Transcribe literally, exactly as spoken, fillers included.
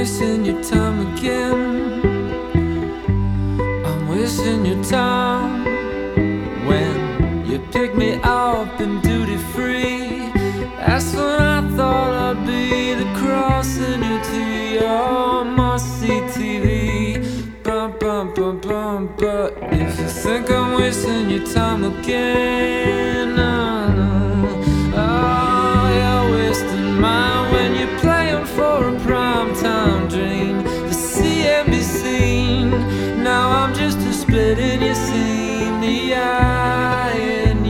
wasting your time again. I'm wasting your time when you pick me up in duty free. That's when I thought I'd be the crossing you to your must-see T V. Bum, bum, bum, bum, but if you think I'm wasting your time again,